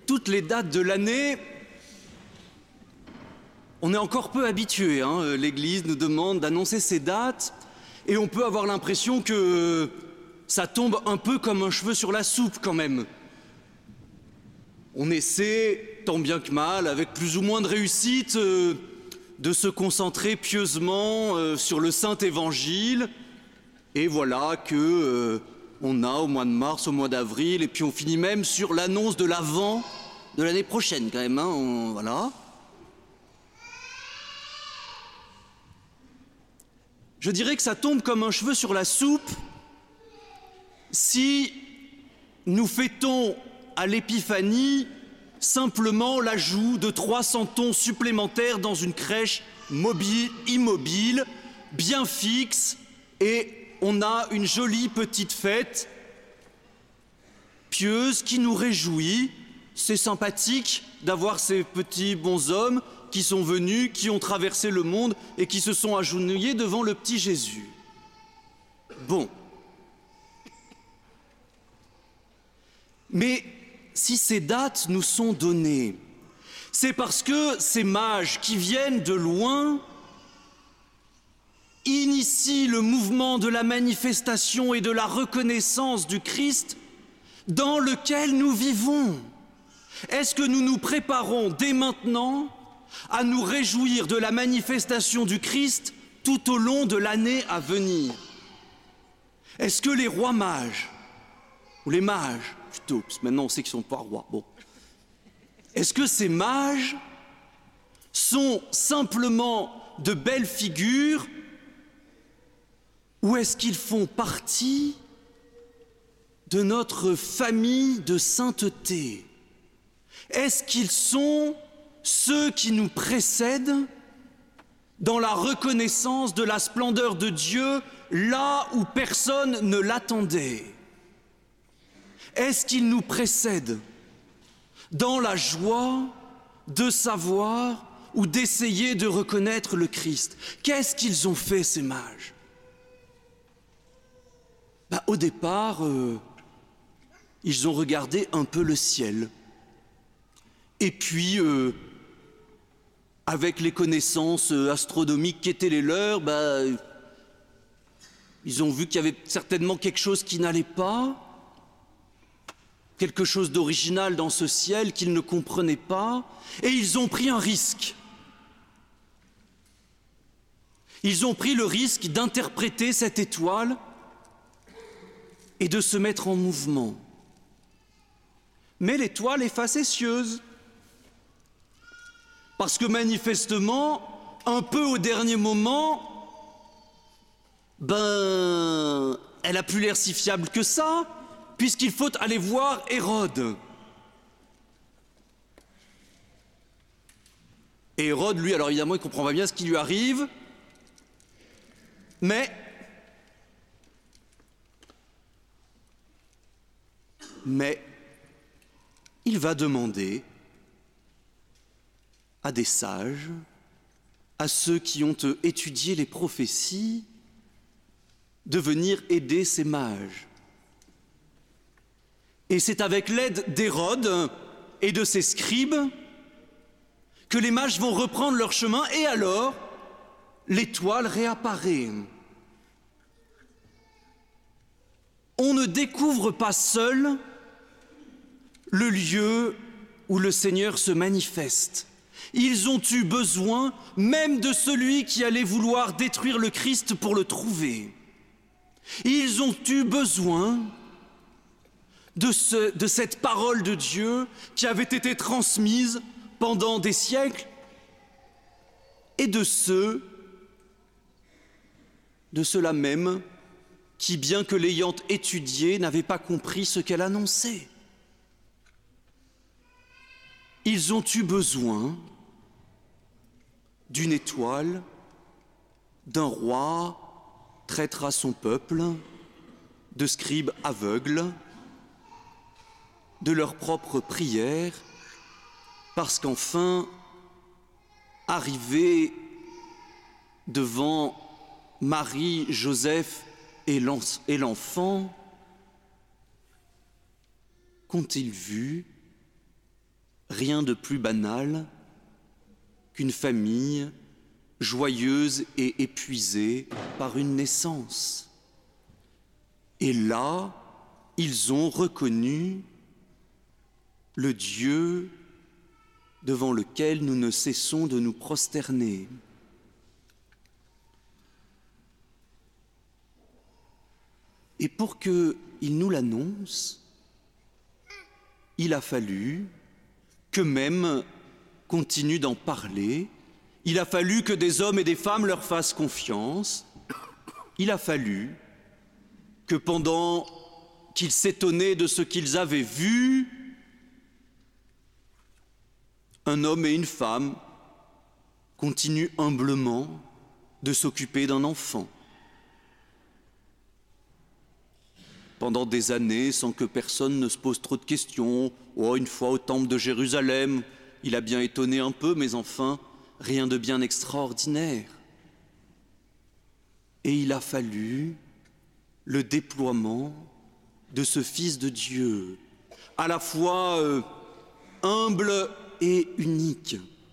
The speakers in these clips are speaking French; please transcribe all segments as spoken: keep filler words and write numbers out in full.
toutes les dates de l'année, on est encore peu habitué, hein. L'Église nous demande d'annoncer ces dates et on peut avoir l'impression que ça tombe un peu comme un cheveu sur la soupe quand même. On essaie, tant bien que mal, avec plus ou moins de réussite, euh, de se concentrer pieusement euh, sur le Saint-Évangile. Et voilà que euh, on a au mois de mars, au mois d'avril, et puis on finit même sur l'annonce de l'Avent de l'année prochaine quand même, hein, on, voilà. Je dirais que ça tombe comme un cheveu sur la soupe si nous fêtons à l'Épiphanie simplement l'ajout de trois cents tons supplémentaires dans une crèche mobile, immobile, bien fixe, et on a une jolie petite fête pieuse qui nous réjouit. C'est sympathique d'avoir ces petits bonshommes qui sont venus, qui ont traversé le monde et qui se sont agenouillés devant le petit Jésus. Bon. Mais si ces dates nous sont données, c'est parce que ces mages qui viennent de loin initient le mouvement de la manifestation et de la reconnaissance du Christ dans lequel nous vivons. Est-ce que nous nous préparons dès maintenant à nous réjouir de la manifestation du Christ tout au long de l'année à venir? Est-ce que les rois mages, ou les mages plutôt, parce que maintenant on sait qu'ils ne sont pas rois, bon, est-ce que ces mages sont simplement de belles figures ou est-ce qu'ils font partie de notre famille de sainteté? Est-ce qu'ils sont ceux qui nous précèdent dans la reconnaissance de la splendeur de Dieu là où personne ne l'attendait? Est-ce qu'ils nous précèdent dans la joie de savoir ou d'essayer de reconnaître le Christ? Qu'est-ce qu'ils ont fait, ces mages? Ben, au départ, euh, ils ont regardé un peu le ciel. Et puis, euh, avec les connaissances astronomiques qui étaient les leurs, ben, ils ont vu qu'il y avait certainement quelque chose qui n'allait pas, quelque chose d'original dans ce ciel qu'ils ne comprenaient pas, et ils ont pris un risque. Ils ont pris le risque d'interpréter cette étoile et de se mettre en mouvement. Mais l'étoile est facétieuse, parce que manifestement, un peu au dernier moment, ben, elle n'a plus l'air si fiable que ça, puisqu'il faut aller voir Hérode. Et Hérode, lui, alors évidemment, il ne comprend pas bien ce qui lui arrive, mais, mais, il va demander à des sages, à ceux qui ont étudié les prophéties, de venir aider ces mages. Et c'est avec l'aide d'Hérode et de ses scribes que les mages vont reprendre leur chemin, et alors l'étoile réapparaît. On ne découvre pas seul le lieu où le Seigneur se manifeste. Ils ont eu besoin même de celui qui allait vouloir détruire le Christ pour le trouver. Ils ont eu besoin de, ce, de cette parole de Dieu qui avait été transmise pendant des siècles, et de ceux, de ceux-là même, qui, bien que l'ayant étudiée, n'avaient pas compris ce qu'elle annonçait. Ils ont eu besoin d'une étoile, d'un roi traître à son peuple, de scribes aveugles, de leurs propres prières, parce qu'enfin, arrivés devant Marie, Joseph et l'enfant, qu'ont-ils vu? rien de plus banal qu'une famille joyeuse et épuisée par une naissance. Et là, ils ont reconnu le Dieu devant lequel nous ne cessons de nous prosterner. Et pour qu'il nous l'annonce, il a fallu qu'eux-mêmes continuent d'en parler, il a fallu que des hommes et des femmes leur fassent confiance, il a fallu que pendant qu'ils s'étonnaient de ce qu'ils avaient vu, un homme et une femme continuent humblement de s'occuper d'un enfant. Pendant des années, sans que personne ne se pose trop de questions. Oh, une fois au temple de Jérusalem, il a bien étonné un peu, mais enfin, rien de bien extraordinaire. Et il a fallu le déploiement de ce Fils de Dieu, à la fois euh, humble et unique.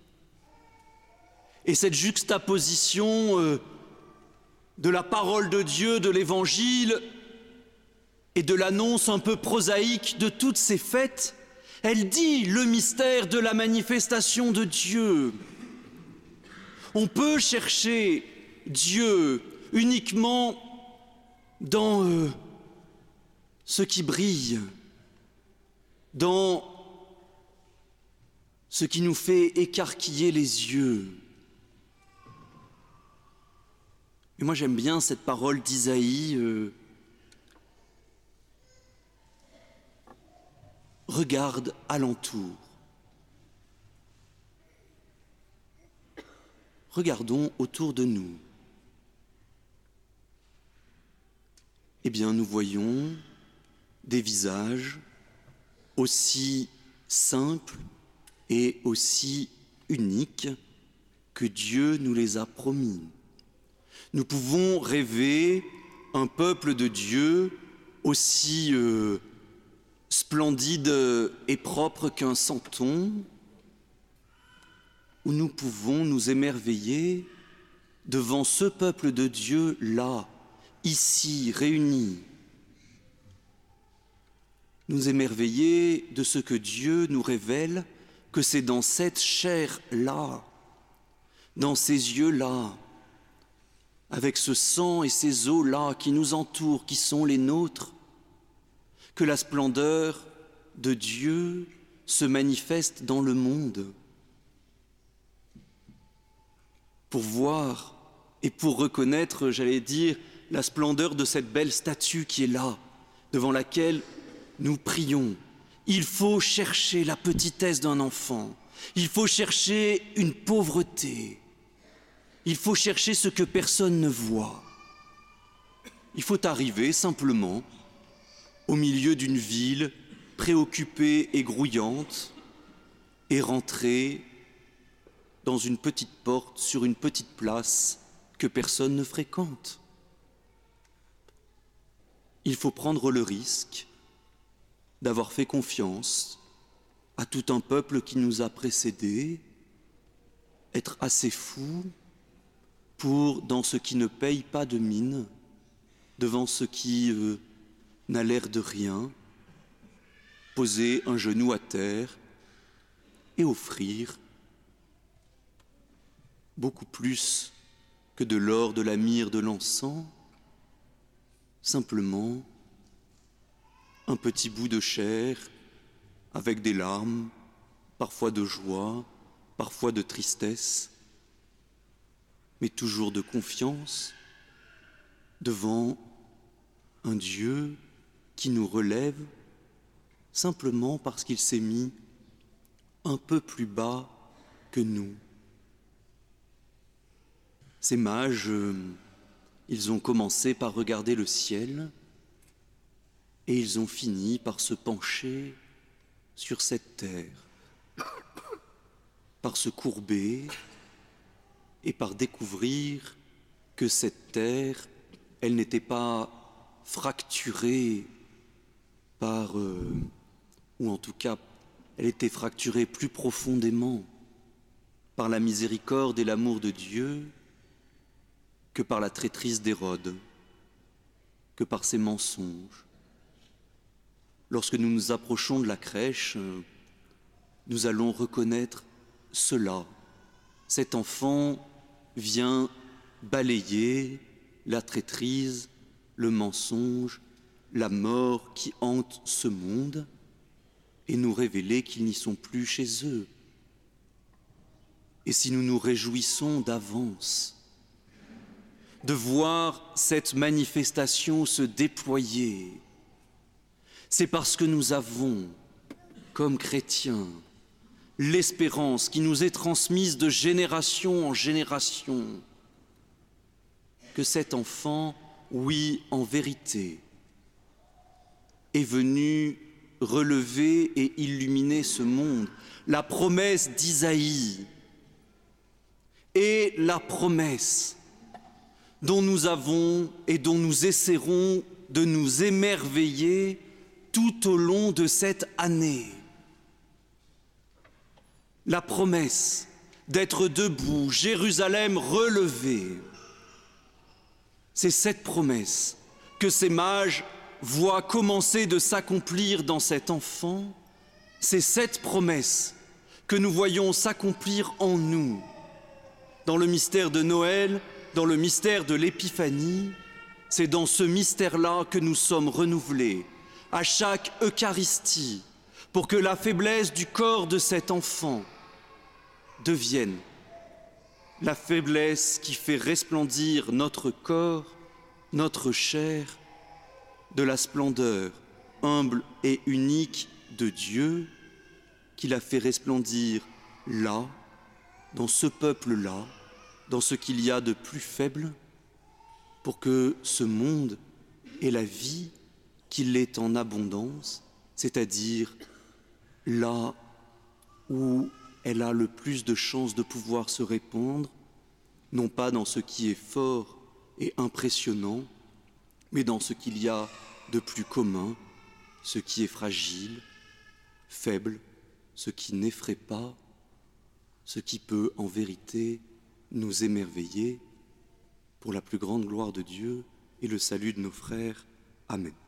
Et cette juxtaposition euh, de la parole de Dieu, de l'Évangile, et de l'annonce un peu prosaïque de toutes ces fêtes, elle dit le mystère de la manifestation de Dieu. On peut chercher Dieu uniquement dans euh, ce qui brille, dans ce qui nous fait écarquiller les yeux. Et moi j'aime bien cette parole d'Isaïe, euh, regarde alentour. Regardons autour de nous. Eh bien, nous voyons des visages aussi simples et aussi uniques que Dieu nous les a promis. Nous pouvons rêver un peuple de Dieu aussi euh, splendide et propre qu'un santon, où nous pouvons nous émerveiller devant ce peuple de Dieu là, ici, réunis. Nous émerveiller de ce que Dieu nous révèle, que c'est dans cette chair-là, dans ces yeux-là, avec ce sang et ces eaux-là qui nous entourent, qui sont les nôtres, que la splendeur de Dieu se manifeste dans le monde. Pour voir et pour reconnaître, j'allais dire, la splendeur de cette belle statue qui est là, devant laquelle nous prions, il faut chercher la petitesse d'un enfant, il faut chercher une pauvreté, il faut chercher ce que personne ne voit. Il faut arriver simplement au milieu d'une ville préoccupée et grouillante et rentrer dans une petite porte sur une petite place que personne ne fréquente. Il faut prendre le risque d'avoir fait confiance à tout un peuple qui nous a précédés, être assez fou pour, dans ce qui ne paye pas de mine, devant ce qui euh, n'a l'air de rien, poser un genou à terre et offrir beaucoup plus que de l'or, de la myrrhe, de l'encens, simplement un petit bout de chair avec des larmes, parfois de joie, parfois de tristesse, mais toujours de confiance devant un Dieu qui nous relève simplement parce qu'il s'est mis un peu plus bas que nous. Ces mages, euh, ils ont commencé par regarder le ciel et ils ont fini par se pencher sur cette terre, par se courber et par découvrir que cette terre, elle n'était pas fracturée par, euh, ou en tout cas elle était fracturée plus profondément par la miséricorde et l'amour de Dieu que par la traîtrise d'Hérode, que par ses mensonges. Lorsque nous nous approchons de la crèche, nous allons reconnaître cela. Cet enfant vient balayer la traîtrise, le mensonge, la mort qui hante ce monde et nous révéler qu'ils n'y sont plus chez eux. Et si nous nous réjouissons d'avance de voir cette manifestation se déployer, c'est parce que nous avons, comme chrétiens, l'espérance qui nous est transmise de génération en génération, que cet enfant, oui, en vérité, est venu relever et illuminer ce monde. La promesse d'Isaïe est la promesse dont nous avons et dont nous essaierons de nous émerveiller tout au long de cette année. La promesse d'être debout, Jérusalem relevée. C'est cette promesse que ces mages voient commencer de s'accomplir dans cet enfant. C'est cette promesse que nous voyons s'accomplir en nous, dans le mystère de Noël, dans le mystère de l'Épiphanie. C'est dans ce mystère-là que nous sommes renouvelés à chaque Eucharistie, pour que la faiblesse du corps de cet enfant devienne la faiblesse qui fait resplendir notre corps, notre chair, de la splendeur humble et unique de Dieu, qu'il a fait resplendir là, dans ce peuple-là, dans ce qu'il y a de plus faible, pour que ce monde ait la vie qu'il est en abondance, c'est-à-dire là où elle a le plus de chances de pouvoir se répandre, non pas dans ce qui est fort et impressionnant, mais dans ce qu'il y a de plus commun, ce qui est fragile, faible, ce qui n'effraie pas, ce qui peut en vérité nous émerveiller pour la plus grande gloire de Dieu et le salut de nos frères. Amen.